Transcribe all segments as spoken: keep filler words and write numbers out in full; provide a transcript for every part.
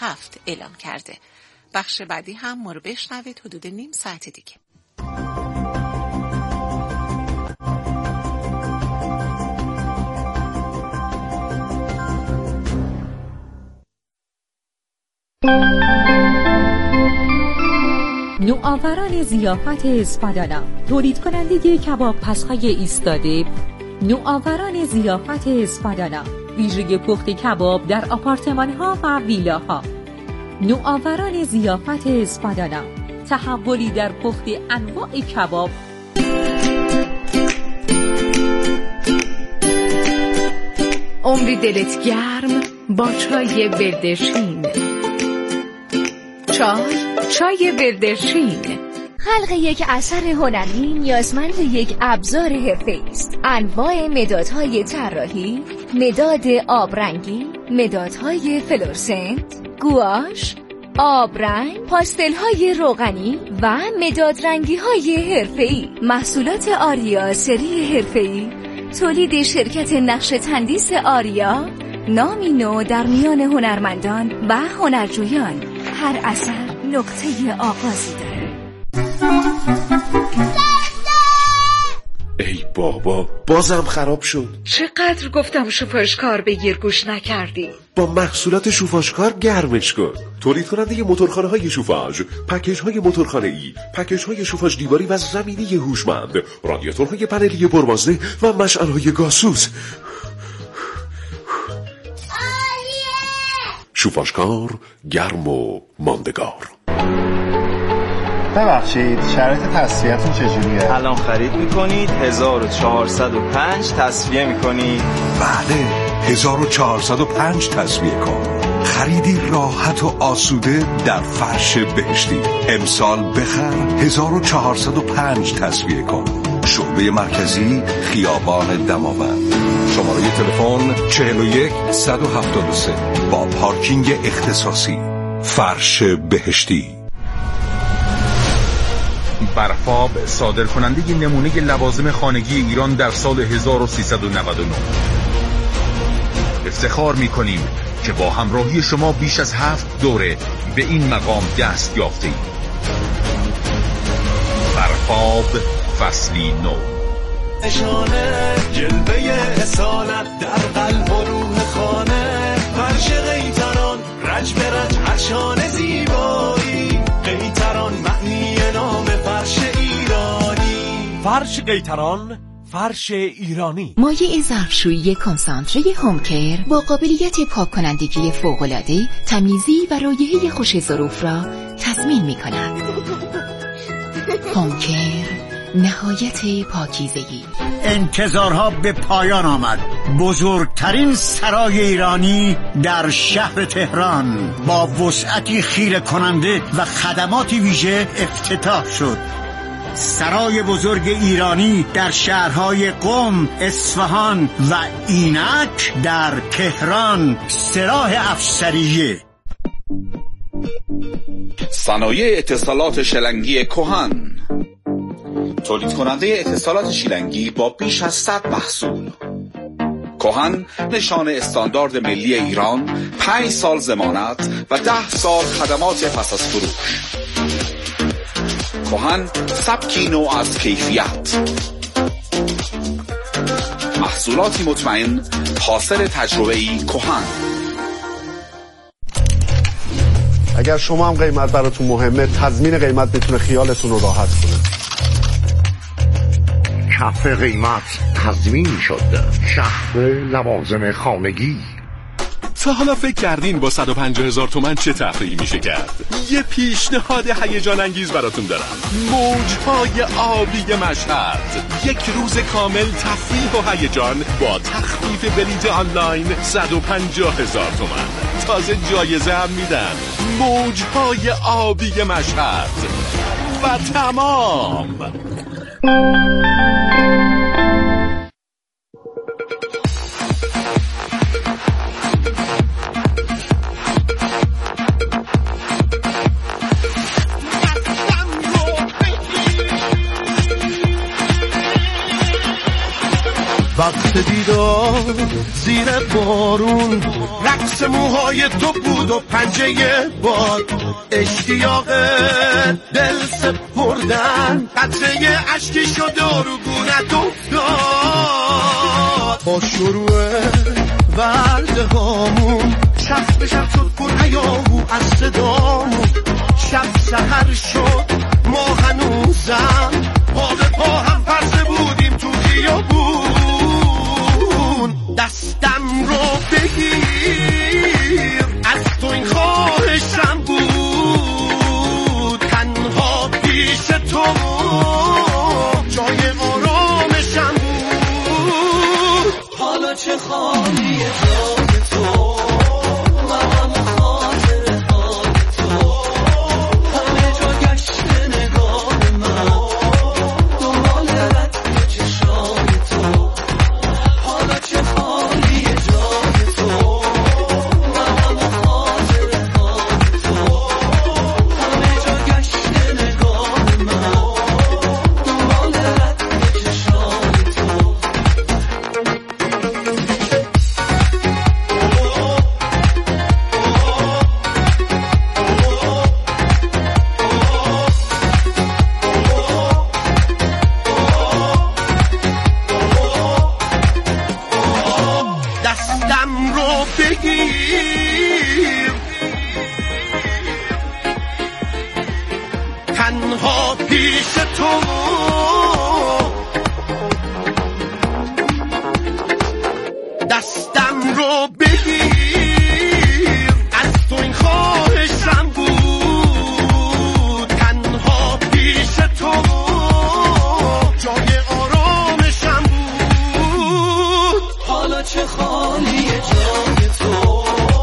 هفت اعلام کرده. بخش بعدی هم ما رو بشنوید حدود نیم ساعت دیگه. نوآوران ضیافت اسپادانا، تولید کننده کباب پزهای ایستاده. نوآوران ضیافت اسپادانا، ویژگی پخت کباب در آپارتمان‌ها و ویلاها. نوآوران ضیافت اسپادانا، تحولی در پخت انواع کباب. عمری دلت گرم با چای بردشین. چای چای بردشین. خلق یک اثر هنری نیازمند یک ابزار حرفه‌ای است. انواع مدادهای طراحی، مداد آبرنگی، مدادهای فلورسنت، گواش، آبرنگ، پاستل‌های روغنی و مداد رنگی‌های حرفه‌ای. محصولات آریا سری حرفه‌ای تولید شرکت نقش تندیس آریا، نامی نو در میان هنرمندان و هنرجویان. هر اثر نقطه آغازی داره. ای بابا، بازم خراب شد. چقدر گفتم شوفاژکار بگیر گوش نکردی. با محصولات شوفاژکار گرمش کن. تولید کننده موتورخانه های شوفاژ، پکیج های موتورخانه ای، پکیج های شوفاژ دیواری و زمینی هوشمند، رادیاتورهای پنلی پربازده و مشعل های گازسوز. شوفاژکار گرم و ماندگار. ببخشید شرایط تسویه‌تون چجوریه؟ الان خرید میکنید هزار و چهارصد و پنج تسویه میکنید. بله، هزار و چهارصد و پنج تسویه کن. خریدی راحت و آسوده در فرش بهشتی. امسال بخر هزار و چهارصد و پنج تسویه کن. شعبه مرکزی خیابان دماوند. شماره تلفن چهل و یک صد و هفتاد و سه با پارکینگ اختصاصی. فرش بهشتی. برفاب صادر کننده نمونه لوازم خانگی ایران در سال هزار و سیصد و نود و نه. افتخار می‌کنیم که با همراهی شما بیش از هفت دوره به این مقام دست یافته‌ایم. برفاب فصلی نو. نشانه جلوه اصالت در قلب و روح خانه. فرش قیتران رج به رج عرشان زیبایی. قیتران معنی نام فرش ایرانی. فرش قیتران، فرش ایرانی. مایع ظرفشویی کنسانتره هومکر با قابلیت پاک کنندگی فوق‌العاده، تمیزی و رایحه خوش ظروف را تضمین می‌کند. هومکر، نهایت پاکیزگی. انتظارها به پایان آمد. بزرگترین سرای ایرانی در شهر تهران با وسعتی خیره کننده و خدماتی ویژه افتتاح شد. سرای بزرگ ایرانی در شهرهای قم، اصفهان و اینک در تهران. سراح افسریه. صنایع اتصالات شلنگی کهن، تولید کننده اتصالات شیلنگی با بیش از صد محصول. کهن نشان استاندارد ملی ایران، پنج سال ضمانت و ده سال خدمات پس از فروش. کهن سبکی نوع از کیفیت، محصولاتی مطمئن، حاصل تجربه‌ای کهن. اگر شما هم قیمت براتون مهمه، تضمین قیمت میتونه خیالتون رو راحت کنه. کف قیمت تضمین شده. شهر لوازم خانگی. تا حالا فکر کردین با صد و پنجاه هزار تومن چه تفریحی میشه کرد؟ یه پیشنهاد هیجان انگیز براتون دارم. موجهای آبی مشهد، یک روز کامل تفریح و هیجان با تخفیف بلیت آنلاین صد و پنجاه هزار تومن. تازه جایزه هم میدن. موجهای آبی مشهد و تمام. وقت دیدار زیر بارون رقص موهای تو بود و پنجه باد، اشتیاق دل سپردن، قطره عشقی شد و رو گونت افتاد. با شروع ورده هامون شب به شب شد پر هیاهو از صدامون، شب سحر شد ما هنوزم پا به پا هم پرسه بودیم تو خیابون. دستم رو بگیر از تو این خواهشم بود، تنها پیش تو جای آرامشم بود. حالا چه خالیه جای تو تنها پیش تو دستم رو بگیر از تو این خواهشم بود، تنها پیش تو جای آرامشم بود. حالا چه خالیه جای تو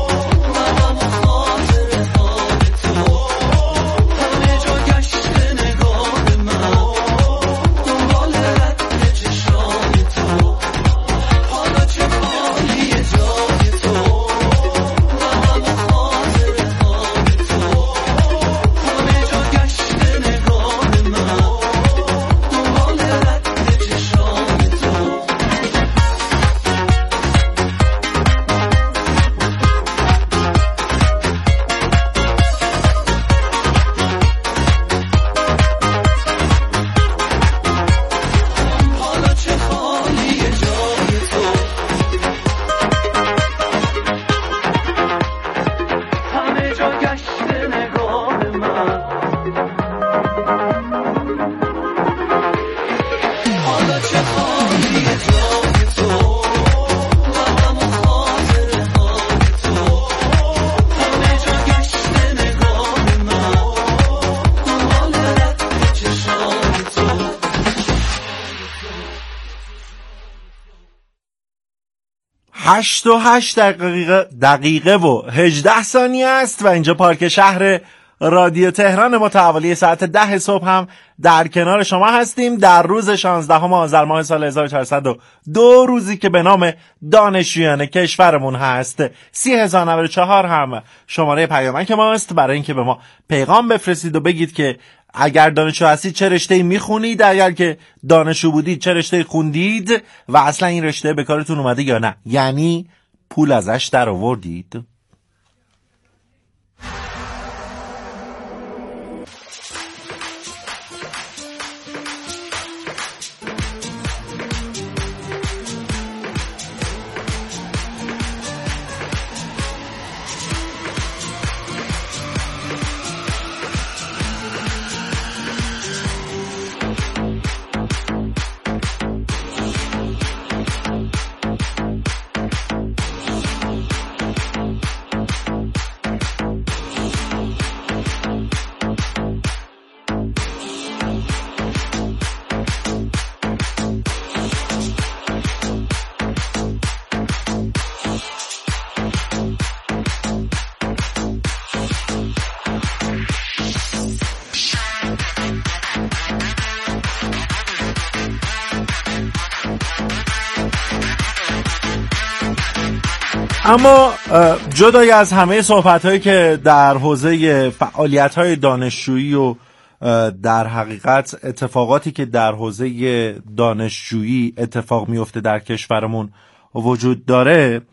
هشت و هشت دقیقه, دقیقه و هجده ثانیه است و اینجا پارک شهر رادیو تهران متحولی ساعت ده صبح هم در کنار شما هستیم در روز شانزدهم آذر ماه سال هزار و چهارصد و دو، روزی که به نام دانشجویان کشورمون هست. سی هزار و نود و چهار هم شماره پیامک ماست برای اینکه به ما پیغام بفرستید و بگید که اگر دانشجو هستید چه رشته‌ای میخونید، اگر که دانشجو بودید چه رشته‌ای خوندید و اصلا این رشته به کارتون اومده یا نه، یعنی پول ازش در آوردید. اما جدای از همه صحبت‌هایی که در حوزه فعالیت‌های دانشجویی و در حقیقت اتفاقاتی که در حوزه دانشجویی اتفاق میفته در کشورمون وجود داره،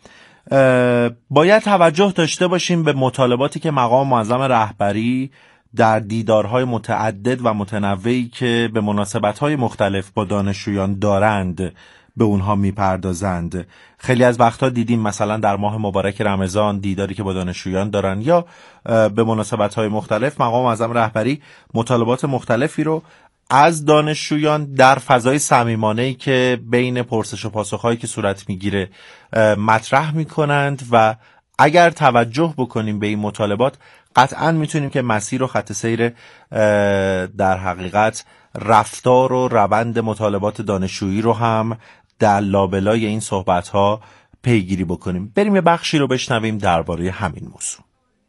باید توجه داشته باشیم به مطالباتی که مقام معظم رهبری در دیدارهای متعدد و متنوعی که به مناسبت‌های مختلف با دانشجویان دارند به اونها میپردازند. خیلی از وقتها دیدیم مثلا در ماه مبارک رمضان دیداری که با دانشجویان دارن یا به مناسبت‌های مختلف مقام معظم رهبری مطالبات مختلفی رو از دانشجویان در فضای صمیمانه‌ای که بین پرسش و پاسخ‌هایی که صورت میگیره مطرح میکنند و اگر توجه بکنیم به این مطالبات قطعاً میتونیم که مسیر و خط سیر در حقیقت رفتار و روند مطالبات دانشجویی رو هم در لابلای این صحبت‌ها پیگیری بکنیم. بریم یه بخشی رو بشنویم درباره همین موضوع.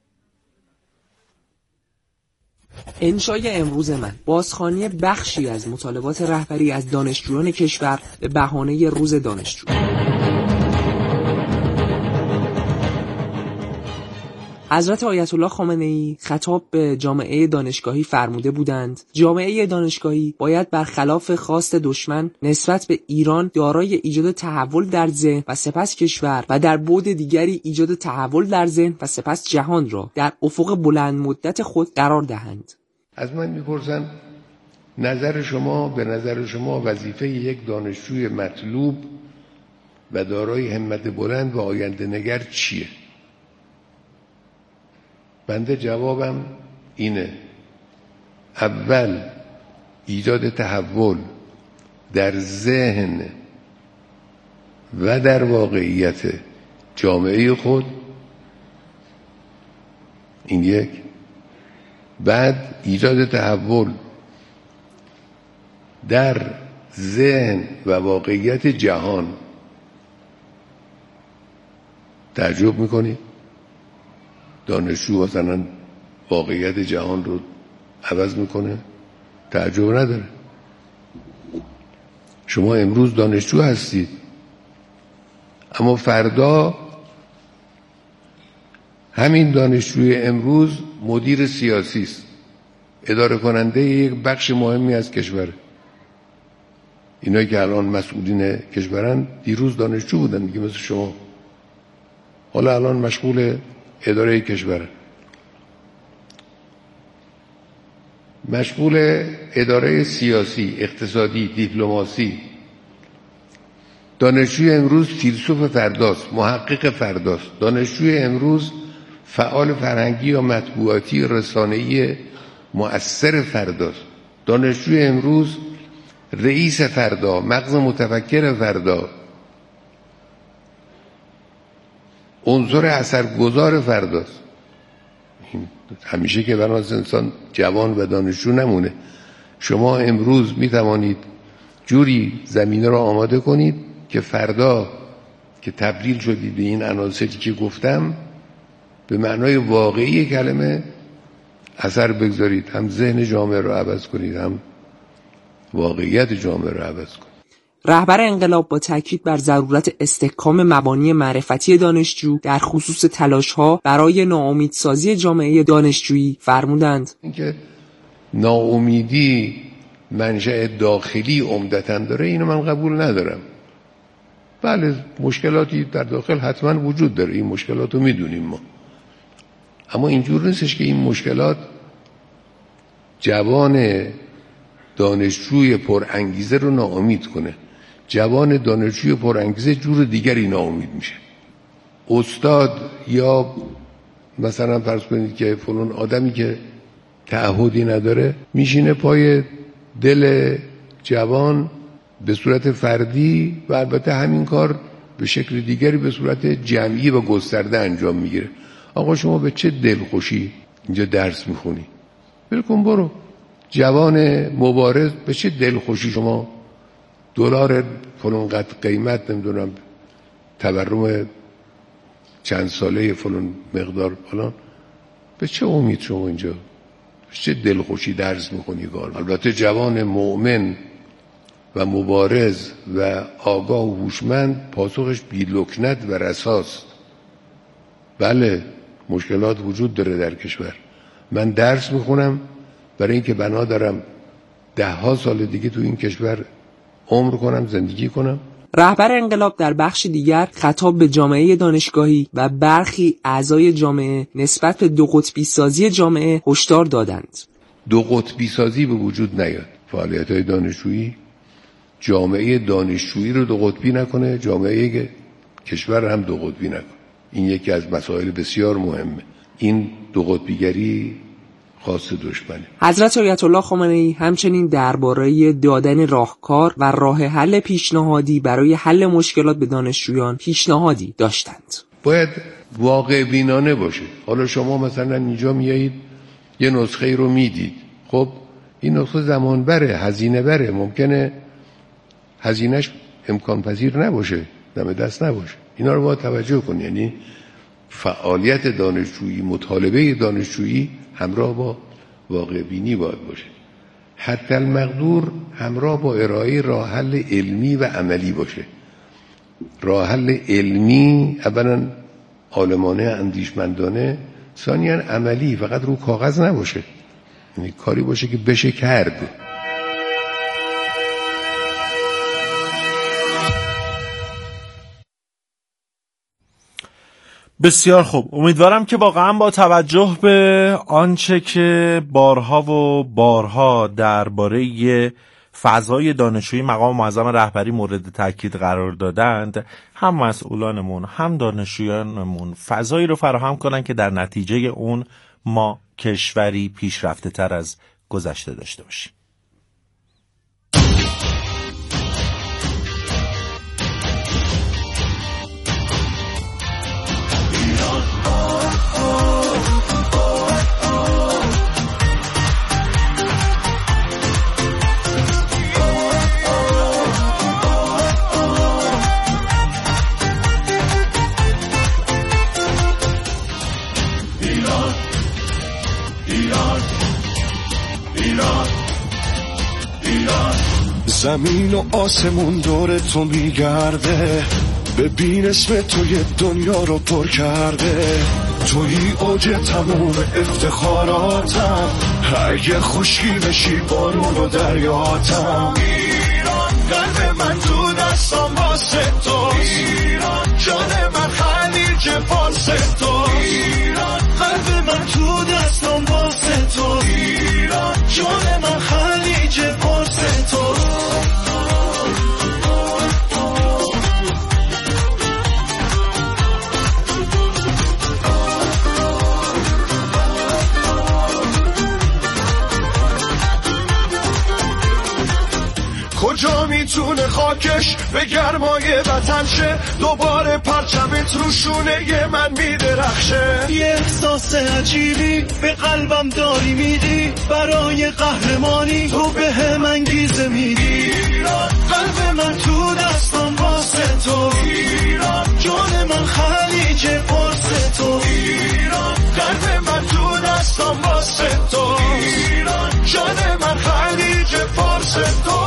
انشای امروز من بازخوانی بخشی از مطالبات رهبری از دانشجویان کشور به بهانه روز دانشجو. حضرت آیت الله خامنه‌ای خطاب به جامعه دانشگاهی فرموده بودند جامعه دانشگاهی باید برخلاف خواست دشمن نسبت به ایران دارای ایجاد تحول در ذهن و سپس کشور و در بعد دیگری ایجاد تحول در ذهن و سپس جهان را در افق بلند مدت خود قرار دهند. از من میپرسن نظر شما به نظر شما وظیفه یک دانشجوی مطلوب و دارای همت بلند و آینده نگر چیه؟ بنده جوابم اینه: اول ایجاد تحول در ذهن و در واقعیت جامعه خود، این یک. بعد ایجاد تحول در ذهن و واقعیت جهان. تعجب میکنید دانشجو مثلا واقعیت جهان رو عوض میکنه؟ تعجب نداره. شما امروز دانشجو هستید اما فردا همین دانشجوی امروز مدیر سیاسی است، اداره کننده یک بخش مهمی از کشور. اینایی که الان مسئولین کشورن دیروز دانشجو بودن دیگه، مثل شما. حالا الان مشغول اداره کشور، مشغول اداره سیاسی، اقتصادی، دیپلماسی. دانشجوی امروز فیلسوف فرداست، محقق فرداست. دانشجوی امروز فعال فرهنگی یا مطبوعاتی رسانه‌ای مؤثر فرداست. دانشجوی امروز رئیس فردا، مغز متفکر فردا، عنصر اثرگذار فرداست. همیشه که بناس انسان جوان و دانشجو نمونه. شما امروز می توانید جوری زمینه را آماده کنید که فردا که تبدیل شدید به این عناصری که گفتم به معنای واقعی کلمه اثر بگذارید، هم ذهن جامعه را عوض کنید هم واقعیت جامعه را عوض کنید. رهبر انقلاب با تاکید بر ضرورت استحکام مبانی معرفتی دانشجو در خصوص تلاش‌ها برای ناامیدسازی جامعه دانشجویی فرمودند اینکه ناامیدی منشأ داخلی عمدتاً داره، اینو من قبول ندارم. بله مشکلاتی در داخل حتما وجود داره، این مشکلات رو میدونیم ما، اما اینجور نیستش که این مشکلات جوان دانشجوی پر انگیزه رو ناامید کنه. جوان دانشجوی پر انگیزه جور دیگری ناامید میشه. استاد یا مثلا فرض کنید که فلان آدمی که تعهدی نداره میشینه پای دل جوان به صورت فردی و البته همین کار به شکل دیگری به صورت جمعی و گسترده انجام میگیره. آقا شما به چه دلخوشی اینجا درس میخونی؟ بلکن برو. جوان مبارز به چه دلخوشی شما دلار فلان قد قیمت نمیدونم تورم چند ساله فلان مقدار فلان، به چه امید شما اینجا به چه دلخوشی درس میخونی کار؟ البته جوان مؤمن و مبارز و آگاه و هوشمند پاسخش بی لکنت و رساست. بله مشکلات وجود داره در کشور. من درس میخونم برای اینکه بنا دارم ده ها سال دیگه تو این کشور عمر کنم، زندگی کنم. رهبر انقلاب در بخش دیگر خطاب به جامعه دانشگاهی و برخی اعضای جامعه نسبت به دو قطبی سازی جامعه هشدار دادند. دو قطبی سازی به وجود نیاد. فعالیت‌های دانشجویی جامعه دانشجویی رو دو قطبی نکنه، جامعه کشور هم دو قطبی نکنه. این یکی از مسائل بسیار مهمه. این دو قطبیگری خاص دشمنه. حضرت آیت الله خامنه‌ای همچنین درباره دادن راهکار و راه حل پیشنهادی برای حل مشکلات به دانشجویان پیشنهادی داشتند. باید واقع بینانه باشه. حالا شما مثلا اینجا میایید یه نسخه رو میدید، خب این نسخه زمان بره، هزینه بره، ممکنه هزینهش امکان پذیر نباشه، دم دست نباشه. اینا رو باید توجه کن. یعنی فعالیت دانشجویی، مطالبه دانشجویی همراه با واقع بینی باید باشه. حتی المقدور همراه با ارائه راه حل علمی و عملی باشه. راه حل علمی اولا عالمانه، اندیشمندانه، ثانیاً عملی، فقط رو کاغذ نباشه، یعنی کاری باشه که بشه کرد. بسیار خوب، امیدوارم که واقعا با توجه به آنچه که بارها و بارها درباره فضای دانشجویی مقام معظم رهبری مورد تاکید قرار دادند، هم مسئولانمون هم دانشجویانمون فضایی رو فراهم کنن که در نتیجه اون ما کشوری پیشرفته تر از گذشته داشته باشیم. زمین و آسمون دور تو میگرده، ببین اسم تو یه دنیا رو پر کرده. توی اوج تموم افتخاراتم، اگه خشکی بشی بارون و دریاتم. ایران قلب من تو دستم واسه تو، ایران جان من خلیج فارس تو، ایران قلب من تو دستم واسه تو، ایران جان من خلیج فارس تو. کجا میتونه خاکش به گرمای وطن شه، دوباره پرچمت رو شونه من میدرخشه. یه احساس عجیبی به قلبم داری میدی، برای قهرمانی تو به هم انگیزه میدی. ایران قلب من تو دستم واسه تو، ایران جان من خلیج فارس تو، ایران قلب من تو دستم واسه تو، ایران جان من خلیج فارس تو.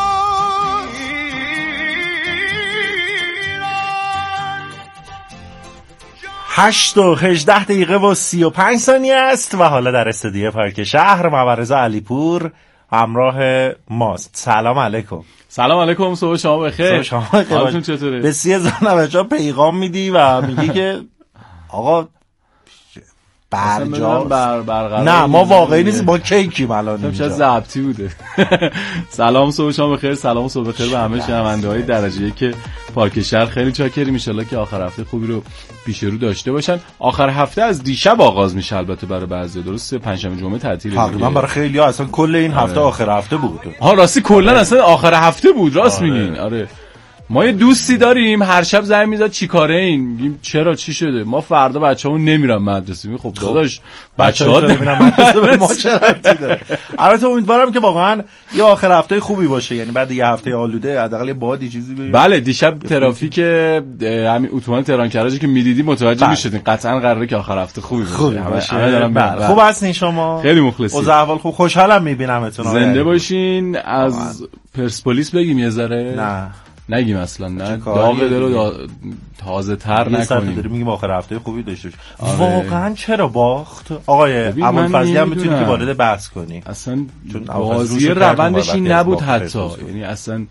هشت و هجده دقیقه و سی و پنج ثانیه است و حالا در استودیو پارک شهر مبارزه علیپور همراه ماست. سلام علیکم. سلام علیکم، صبح شما بخیر. صبح شما بخیر. حالتون چطوره؟ به سی هزار نوجه پیغام میدی و میگی که آقا برجاست بر برقرار. نه ما واقعی نیست، ما کیکیم الان اینجا. شاید ضبطی بوده. سلام صبح شما بخیر، سلام صبح بخیر به همه شنونده‌های درجه یک که پارک شهر. خیلی چاکریم، ان شاءالله که آخر هفته خوبی رو پیش رو داشته باشن. آخر هفته از دیشب آغاز میشه، البته برای بعضی درسته پنجشنبه جمعه تعطیله. تقریبا برای خیلی‌ها اصلا کل این هفته آخر هفته بود. ها راستی کلا اصلا آخر هفته بود، راست میگین. آره ما یه دوستی داریم هر شب زنگ میزد چی کاره این، میگیم چرا چی شده، ما فردا بچه‌مون نمیرن مدرسه. میگم خب داداش بچه‌ها نمیرن مدرسه ما چه ربطی داره. البته امیدوارم که واقعا یه آخر هفته خوبی باشه، یعنی بعد یه هفته آلوده حداقل یه بادی چیزی ببینیم. بله دیشب ترافیک همین اتوبان تهران کرج که میدیدی متوجه میشدین قطعا قراره که آخر هفته خوبی باشه. همه خوب هستین شما؟ خیلی مخلصیم. اوضاع احوال خوب، خوشحالم میبینمتون. زنده باشین. از پرسپولیس بگیم یه ذره؟ نه نگیم اصلا، نه داغ دلو دا... تازه تر نکنیم. داریم میگیم آخر هفته خوبی داشته باشه. واقعا چرا باخت؟ آقای ابوالفضلی هم میتونی که وارد بحث کنی. اصلا بازی روندش این نبود حتی، یعنی اصلا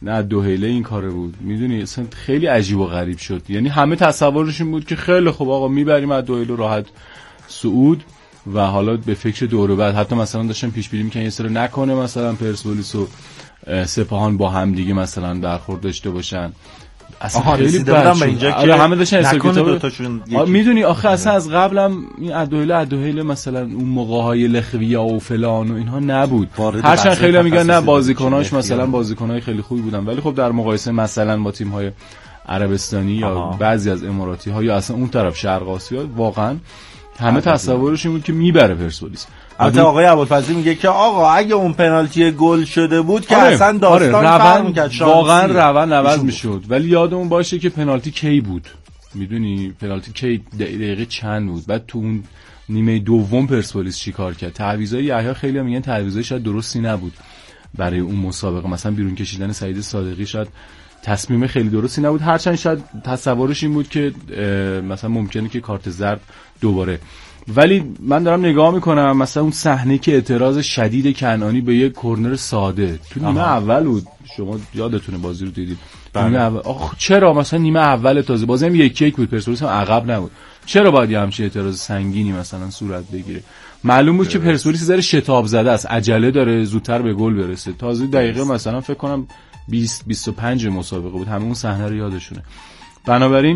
نه دوهیله این کاره بود. میدونی اصلا خیلی عجیب و غریب شد. یعنی همه تصورش این بود که خیلی خوب آقا میبریم از دوهیله راحت صعود و حالا به فکر دور بعد. حتی مثلا داشتن پیش بینی می‌کردن یه سری نکنه مثلا پرسپولیس و سپاهان با هم دیگه مثلا برخورد داشته باشن. اصلا خیلی بد به اینجا که همه داشتن حساب میدونی آخه اصلا از قبلم این ادوهیله ادوهیله مثلا اون موقع‌های لخویا و فلان و اینها نبود. هرچند خیلی میگن نه بازیکناش مثلا بازیکنای خیلی خوبی بودن، ولی خب در مقایسه مثلا با تیم‌های عربستانی یا بعضی از اماراتی‌ها یا اصلا اون طرف شرق آسیا واقعا همه تصورش این بود که میبره پرسپولیس. البته آقای ابوالفضلی میگه که آقا اگه اون پنالتی گل شده بود که آره، اصلا داستان آره، فرق می‌کرد، واقعا روند عوض میشد. ولی یادمون باشه که پنالتی کی بود، میدونی پنالتی کی دقیقه چند بود، بعد تو اون نیمه دوم پرسپولیس چیکار کرد. تعویضای یحیی خیلی میگن تعویضای شاید درستی نبود برای اون مسابقه، مثلا بیرون کشیدن سعید صادقی شاید تصمیم خیلی درستی نبود، هرچند شاید تصورش این بود که مثلا ممکنه که کارت زرد دوباره. ولی من دارم نگاه میکنم مثلا اون صحنه که اعتراض شدید کنعانی به یک کرنر ساده تو نیمه اول بود، شما یادتونه بازی رو دیدید نیمه اول. آخ چرا مثلا نیمه اول تازه بازی هم یک یک بود، پرسپولیس هم عقب نبود، چرا باید یه همچین اعتراض سنگینی مثلا صورت بگیره؟ معلوم بود که پرسپولیس ذره شتاب زده است، عجله داره زودتر به گل برسه. تازه دقیقه مثلا فکر کنم بیست بیست و پنج مسابقه بود، همه اون صحنه رو یادشونه. بنابراین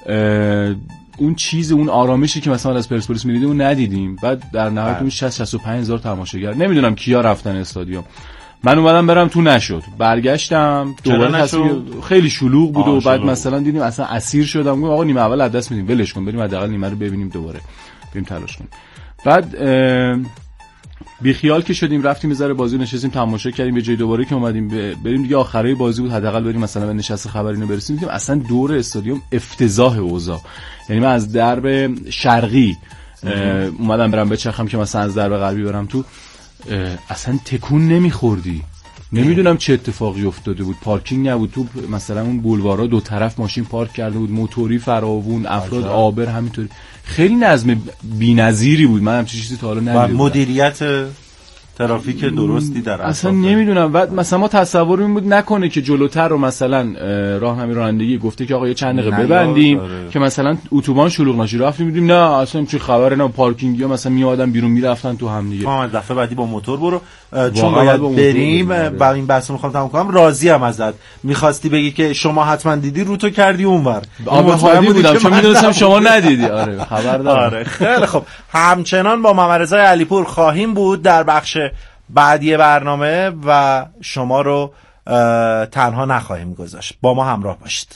اون چیز اون آرامشی که مثلا از پرسپولیس می‌دیدیم اون ندیدیم. بعد در نهایت اون شصت شصت و پنج هزار تماشاگر، نمیدونم کیا رفتن استادیوم. من اومدم برم تو نشد، برگشتم دوباره خیلی شلوغ بود و بعد مثلا دیدیم اصلا اسیر شدم. گفتم آقا نیمه اول از دست میدیم، ولش کن بریم حداقل نیمه رو ببینیم دوباره بریم تلاش کنیم. بعد بی خیال که شدیم رفتیم بذاره بازی نشستیم تماشا کردیم، به جای دوباره که اومدیم بریم دیگه آخرای بازی بود حداقل بریم مثلا به نشست خبری اینو برسیم، دیدیم اصلا دور استادیوم افتضاح اوضاع. یعنی من از درب شرقی اومدم برم بچرخم که مثلا از درب غربی برم تو، اصلا تکون نمیخوردی. نمیدونم چه اتفاقی افتاده بود، پارکینگ نبود تو مثلا اون بولوارا دو طرف ماشین پارک کرده بود، موتوری فراوون، افراد آبر همینطوری، خیلی نظم بی‌نظیری بود. من همچین چیزی تا حالا ندیدم. و مدیریت ترافیک درستی در اصلا نمیدونم. بعد مثلا ما تصور این بود نکنه که جلوتر رو مثلا راهنمای رانندگی گفته که آقا یه چند دقیقه ببندیم داره. که مثلا اتوبان شلوغ نشه. رفتیم دیدیم نه اصلا چه خبره، نه پارکینگیا مثلا میادن بیرون میرفتن تو هم دیگه. ما دفعه بعدی با موتور برو، چون باید بریم. بعد این بحثو میخوام تموم کنم. راضی ام ازت، میخواستی بگی که شما حتما دیدی رو تو کردی اونور. مطمئن بودم چون میدونستم شما ندیدی. آره خبر دارم. آره خیلی خوب. همچنان با محمد رضا علیپور خواهیم بود در بخش بعدی برنامه و شما رو تنها نخواهیم گذاشت. با ما همراه باشید.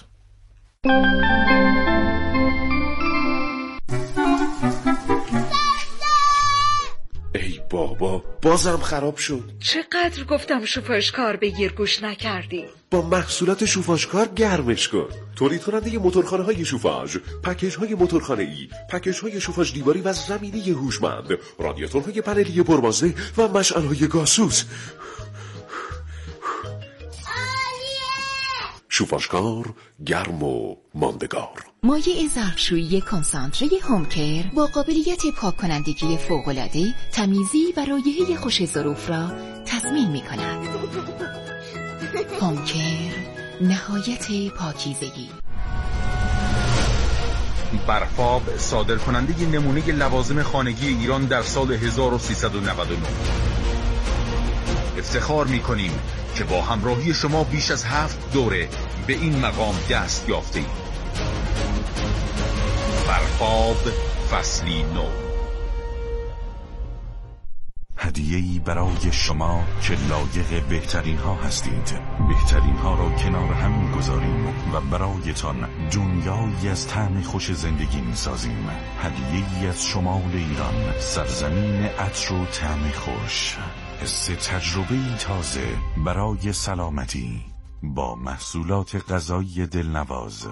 ای بابا بازم خراب شد. چقدر گفتم شوفاشکار بگیر گوش نکردی. با محصولات شوفاشکار گرمش کن. تولید کننده موتورخانه های شوفاژ، پکیج های موتورخانه ای، پکیج های شوفاژ دیواری و زمینی هوشمند، رادیاتورهای پنلی پربازده و مشعل های گازسوز. شوفاشکار گرم و ماندگار. مایع ظرفشویی کنسانتره هومکر با قابلیت پاک کنندگی فوق‌العاده، تمیزی و رایحه خوش ظروف را تضمین می‌کند. هومکر، نهایت پاکیزگی. برفاب صادر کننده نمونه لوازم خانگی ایران در سال هزار و سیصد و نود و نه. افتخار می‌کنیم که با همراهی شما بیش از هفت دوره به این مقام دست یافتیم. برفاب فصلی نو. هدیه‌ای برای شما که لایق بهترین ها هستید. بهترین ها را کنار هم گذاریم و برایتان دنیایی از طعم خوش زندگی می‌سازیم. هدیه‌ای از شمال ایران، سرزمین عطر و طعم خوش. حس تجربه‌ای تازه برای سلامتی با محصولات غذایی دلنواز.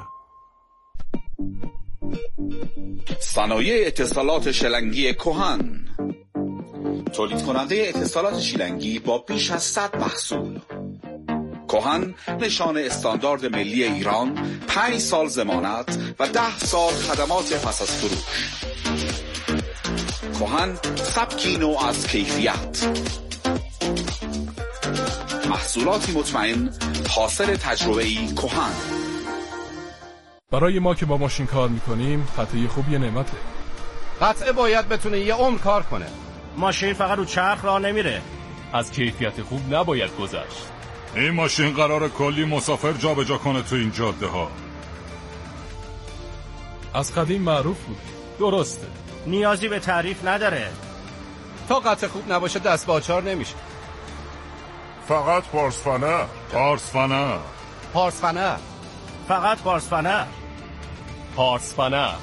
صنایع اتصالات شلنگی کهن، تولید کننده اتصالات شیلنگی با بیش از صد محصول. کهن نشان استاندارد ملی ایران، پنج سال ضمانت و ده سال خدمات پس از فروش. کهن سبکی نوع از کیفیت. محصولاتی مطمئن حاصل تجربه‌ای کهن. برای ما که با ماشین کار میکنیم قطعه خوب یه نعمته. قطعه باید بتونه یه عمر کار کنه. ماشین فقط رو چرخ راه نمیره. از کیفیت خوب نباید گذشت. این ماشین قراره کلی مسافر جابجا کنه تو این جاده ها. از قدیم معروف بود. درسته. نیازی به تعریف نداره. تا قطعه خوب نباشه دست به آچار نمیشه. فقط پارسفنر. پارسفنر. پارسفنر. فقط پارسفنر. پارسفنر.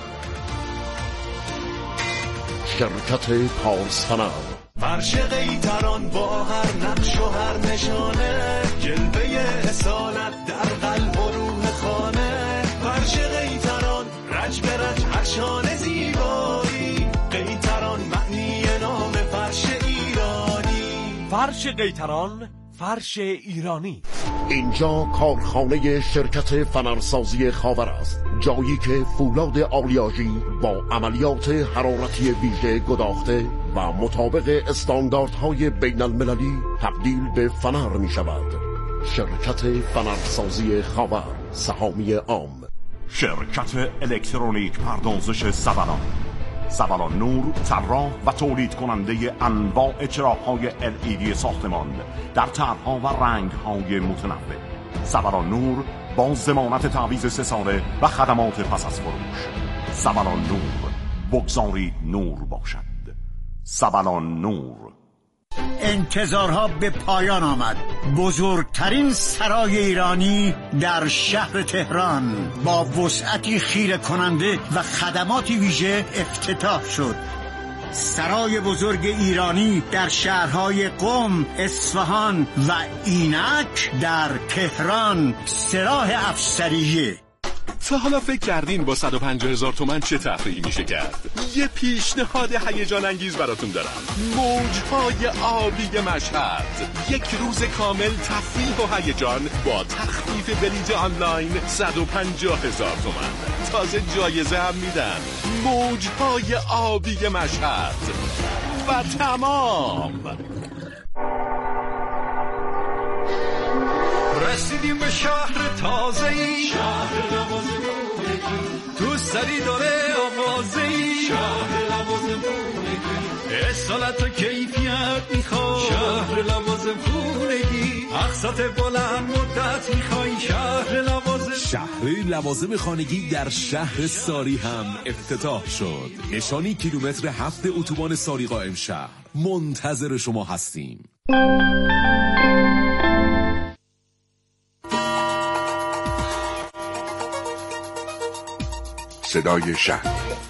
شرکت پارسفنر. فرش قیتران با هر نقش و هر نشانه، جلوه اصالت در قلب و روح خانه. فرش قیتران رج به رج هر شانه زیبایی، قیتران معنی نام فرش ایرانی. فرش قیتران، فرش ایرانی. اینجا کارخانه شرکت فنرسازی خاور است، جایی که فولاد آلیاژی با عملیات حرارتی ویژه گداخته و مطابق استانداردهای بین المللی تبدیل به فنر می شود. شرکت فنرسازی خاور، سهامی عام. شرکت الکترونیک پردازش سبلان. سبلان نور، طراح و تولید کننده انواع چراغ‌های ال ای دی ساختمان در طرح‌ها و رنگ‌های متنوع. سبلان نور با ضمانت تعویض سه ساله و خدمات پس از فروش. سبلان نور، بگذارید نور باشد. سبلان نور. انتظارها به پایان آمد. بزرگترین سرای ایرانی در شهر تهران با وسعتی خیره کننده و خدماتی ویژه افتتاح شد. سرای بزرگ ایرانی در شهرهای قم، اصفهان و اینک در تهران، سراح افسریه. تا حالا فکر کردین با صد و پنجاه هزار تومن چه تفریحی میشه کرد؟ یه پیشنهاد هیجان انگیز براتون دارم. موجهای آبی مشهد، یک روز کامل تفریح و هیجان با تخفیف بلیت آنلاین صد و پنجاه هزار تومن. تازه جایزه هم میدن. موجهای آبی مشهد و تمام. رسیدیم به شهر تازه‌ای، شهر لوازم خونگی، تو سری داره آوازه‌ای، شهر لوازم خونگی، اصالت و کیفیت میخوای، شهر لوازم خونگی، اقساط بلند مدت میخوای، شهر لوازم. شهر لوازم خانگی در شهر ساری هم افتتاح شد. نشانی کیلومتر هفت اتوبان ساری قائم شهر. منتظر شما هستیم. صدای شهر.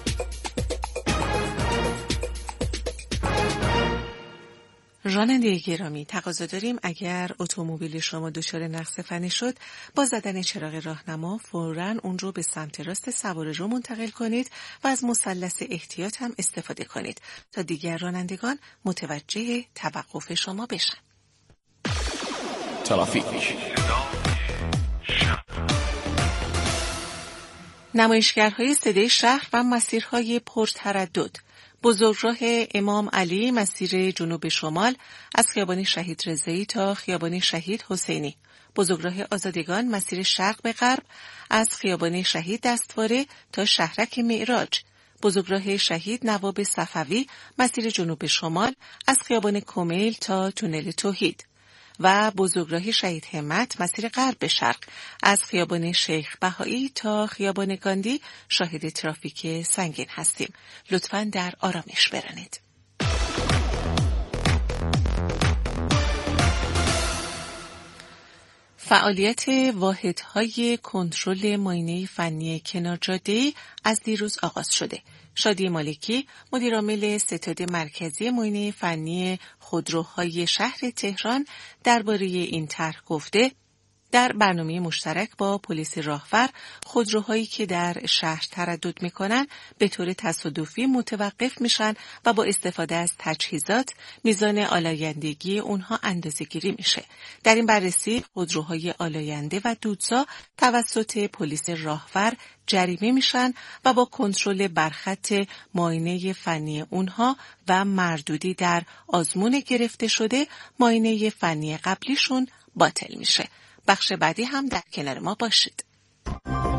راننده گرامی، تقاضا داریم اگر اتومبیل شما دچار نقص فنی شد، با زدن چراغ راهنما فوراً اون رو به سمت راست سوار رو منتقل کنید و از مثلث احتیاط هم استفاده کنید تا دیگر رانندگان متوجه توقف شما بشن. ترافیک. نمایشگرهای صدای شهر و مسیرهای پرتردد. بزرگراه امام علی مسیر جنوب شمال از خیابان شهید رضایی تا خیابان شهید حسینی. بزرگراه آزادگان مسیر شرق به غرب از خیابان شهید دستواره تا شهرک معراج. بزرگراه شهید نواب صفوی مسیر جنوب شمال از خیابان کمیل تا تونل توحید. و بزرگراه شهید همت مسیر غرب به شرق از خیابان شیخ بهایی تا خیابان گاندی شاهد ترافیک سنگین هستیم. لطفاً در آرامش برانید. فعالیت واحدهای کنترل معاینه فنی کنار جاده‌ای از دیروز آغاز شده. شادی مالکی، مدیرعامل ستاد مرکزی معاینه فنی خودروهای شهر تهران، درباره این طرح گفته: در برنامه مشترک با پلیس راهور خودروهایی که در شهر تردد میکنن به طور تصادفی متوقف میشن و با استفاده از تجهیزات میزان آلایندگی اونها اندازه‌گیری میشه. در این بررسی خودروهای آلاینده و دودزا توسط پلیس راهور جریمه میشن و با کنترل برخط معاینه فنی اونها و مردودی در آزمون گرفته شده معاینه فنی قبلیشون باطل میشه. بخش بعدی هم در کنار ما باشید.